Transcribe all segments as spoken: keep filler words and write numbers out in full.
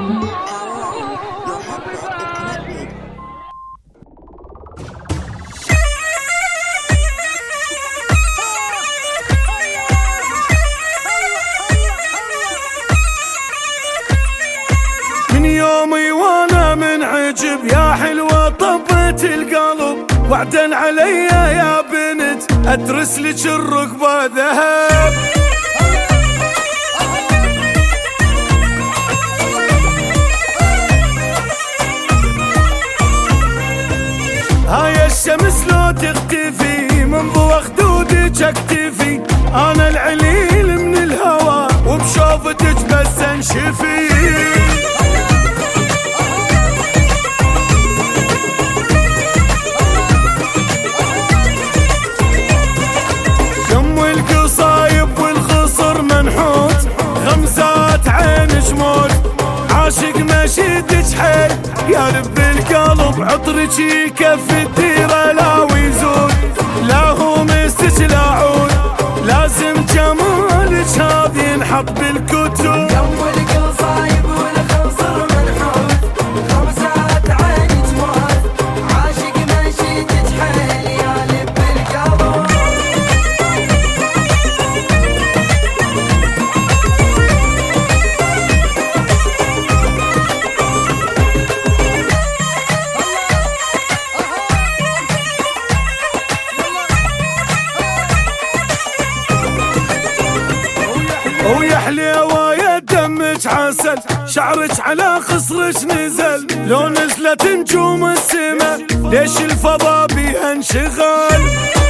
من يومي وانا منعجب يا حلوة طبت القلب، وعدا علي يا بنت ادرس لك الركبة ذهب. هاي الشمس لو تختفي من ضوء خدودك اكتفي، انا العليل من الهوى وبشوفتك بس انشفي. دم القصايب والخصر منحوت، غمزات عين شموت، عاشق مشيتك حيل يا لب القلب، عطرك يكفي الديرة لا ويزود، لا هو مسك لا عود، لازم جمالك هذا ينحط بالكتب. دم القصايب والخصر منحوت، غمزات عين تموت، عاشق مشيتك حيل يا لب القلب. ويا حليوة يا دمك عسل، شعرك على خصرك نزل، لو نزلت نجوم السما ليش الفضا بيها انشغل.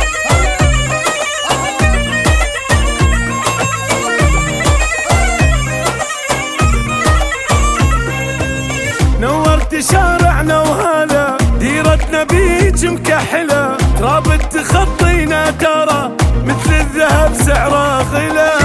نورت شارعنا وهلا ديرتنا بيج مكحلة، تراب تخطينا ترى مثل الذهب سعره غلا.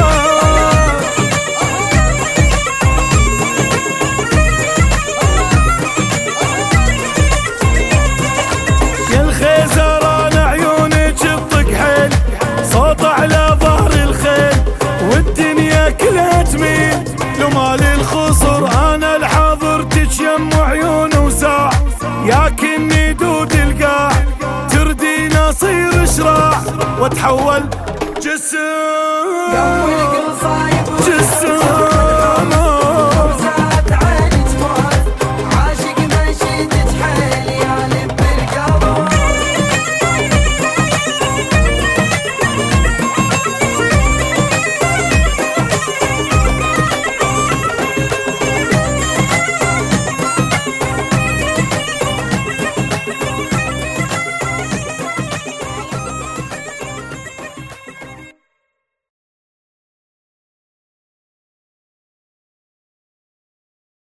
يا الخيزران عيونك تطق حيل، صوت على ظهر الخيل والدنيا كلها تميل، لو مالي الخصر انا لحاضرتك يم عيون وساع، ياكني دود القاع تردين اصير شراع واتحول جسم دم القصايب جسم